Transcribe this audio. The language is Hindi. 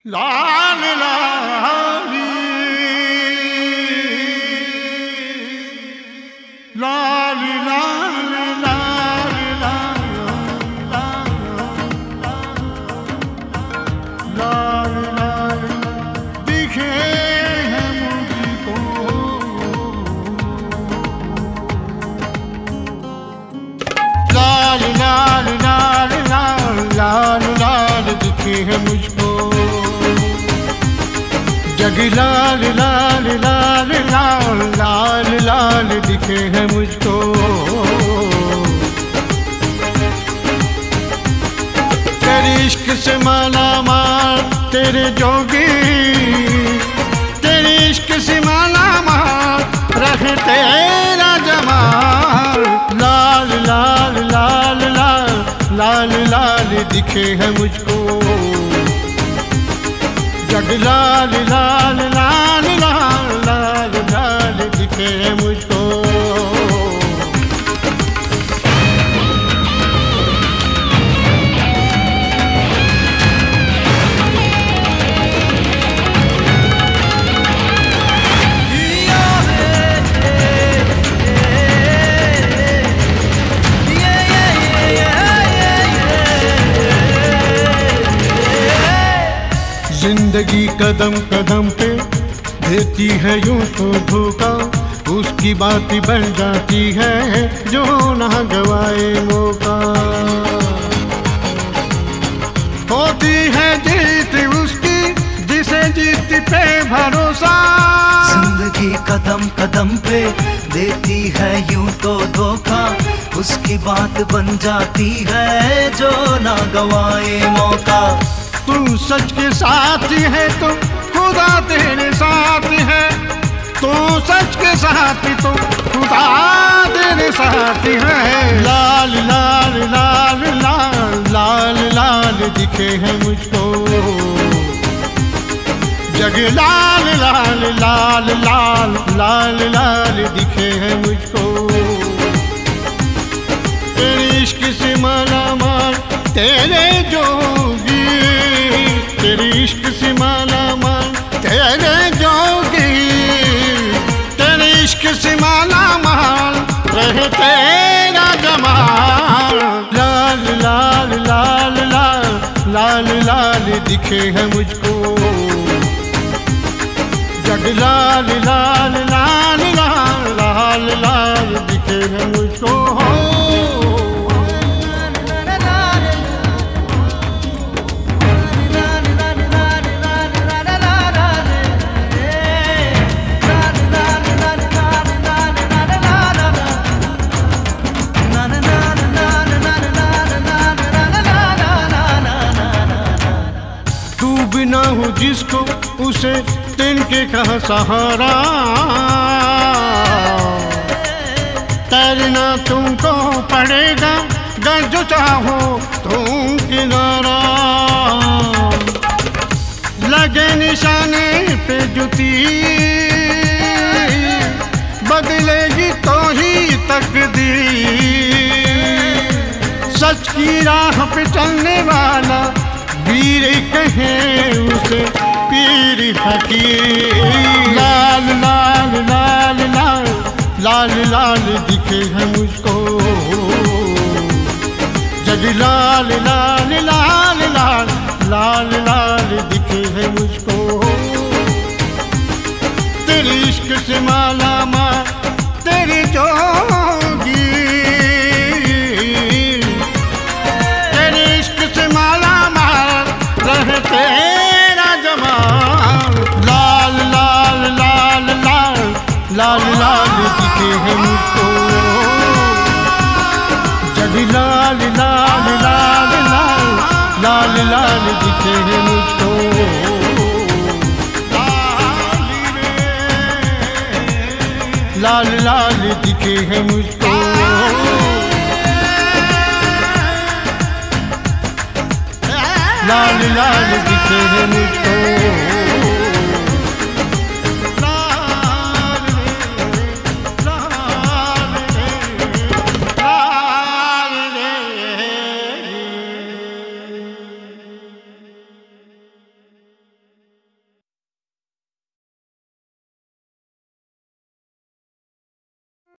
लाल लाली लाल लाल लाल लाल लाल लाल दिखे हैं मुझको लाल लाल लाल लाल लाल लाल दिखे हैं मुझको जग लाल लाल लाल लाल लाल लाल दिखे हैं मुझको। तेरे इश्क से माला माल तेरे जोगी, तेरे इश्क से माला माल रहे तेरा जमाल। लाल लाल लाल लाल लाल लाल दिखे हैं मुझको जग लाल लाल लाल लाल लाल लाल दिखे मुझको। जिंदगी कदम कदम पे देती है यूं तो धोखा, उसकी बात बन जाती है जो ना गवाए मौका। होती है जीत उसकी जिसे जीत पे भरोसा। जिंदगी कदम कदम पे देती है यूं तो धोखा, उसकी बात बन जाती है जो ना गवाए मौका। तू सच के साथ है तो खुदा तेरे साथ है, तू सच के साथ तो खुदा तेरे साथ है। लाल लाल लाल लाल लाल लाल दिखे हैं मुझको जग लाल लाल लाल लाल लाल लाल दिखे हैं मुझको। तेरे इश्क से माला माल तेरे जोगी, तेरे इश्क से माला माल तेरे जोगी, तेरे इश्क से माला माल रहे तेरा जमाल। लाल लाल लाल लाल लाल लाल दिखे हैं मुझको जग लाल लाल लाल लाल लाल लाल दिखे हैं मुझको। ना हो जिसको उसे तिनके का सहारा, तैरना तुमको पड़ेगा गर जो चाहो तुम किनारा। लगे निशाने पे जुती बदलेगी तो ही तकदीर। सच की राह पे चलने वाला वीर कहे उसे पीर फकीर। लाल लाल लाल लाल लाल लाल दिखे हैं मुझको जग लाल लाल लाल लाल लाल लाल दिखे हैं मुझको। तेरे इश्क से माला माल तेरे जोगी, तेरे इश्क से माला माल रहे तेरा जमाल। लाल लाल लाल लाल लाल लाल दिखे हैं मुझको जग लाल लाल लाल लाल लाल लाल दिखे हैं मुझको। लाल लाल दिखे हैं मुझको लाल लाल दिखे हैं मुझको।